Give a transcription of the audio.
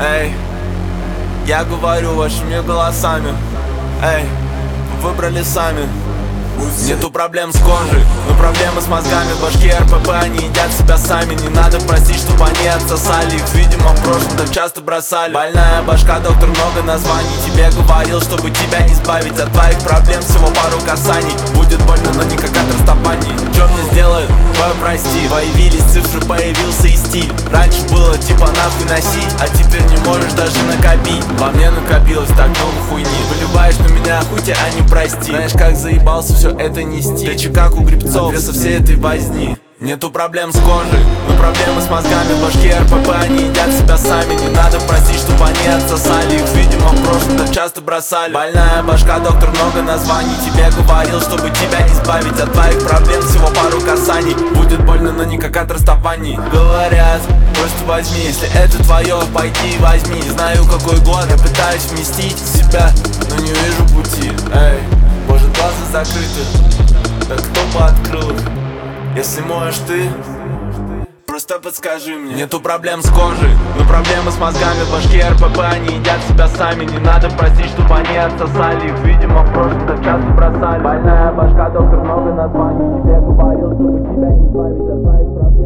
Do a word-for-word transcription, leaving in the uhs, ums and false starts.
Эй, я говорю вашими голосами. Эй, выбрали сами. Нету проблем с кожей, но проблемы с мозгами. Башки эр пэ пэ, они едят себя сами. Не надо просить, чтобы они отсосали. Их, видимо, в прошлом так часто бросали. Больная башка, доктор, много названий. Тебе говорил, чтобы тебя избавить от твоих проблем, всего пару касаний. Будет больно, но не как от расставаний. Чё мне сделают? Ой, прости. Появились цифры, появился и стиль. Раньше было типа нахуй носить, а теперь не можешь даже накопить. Во мне накопилось так много хуйни. Выливаешь на меня хуйте, а не прости. Знаешь, как заебался все это нести. Ты че как у грибцов, веса всей этой возни. Нету проблем с кожей, но проблемы с мозгами. Башки эр пэ пэ, они едят себя сами. Не надо просить, чтобы они отсосали. Их, видимо, в прошлом так часто бросали. Больная башка, доктор, много названий. Тебе говорил, чтобы тебя избавить от твоих проблем, всего пару касаний. Будет больно, но не как от расставаний. Говорят, просто возьми, если это твое, пойди и возьми. Не знаю какой год, я пытаюсь вместить в себя, но не вижу пути. Эй, может, глаза закрыты, так кто бы открыл их? Если можешь ты, просто подскажи мне. Нету проблем с кожей, но проблемы с мозгами. Башки эр пэ пэ, они едят себя сами. Не надо просить, чтобы они отсосали. Их, видимо, в прошлом так часто бросали. Больная башка, доктор, много названий. Тебе говорил, чтобы тебя не избавить от твоих проблем.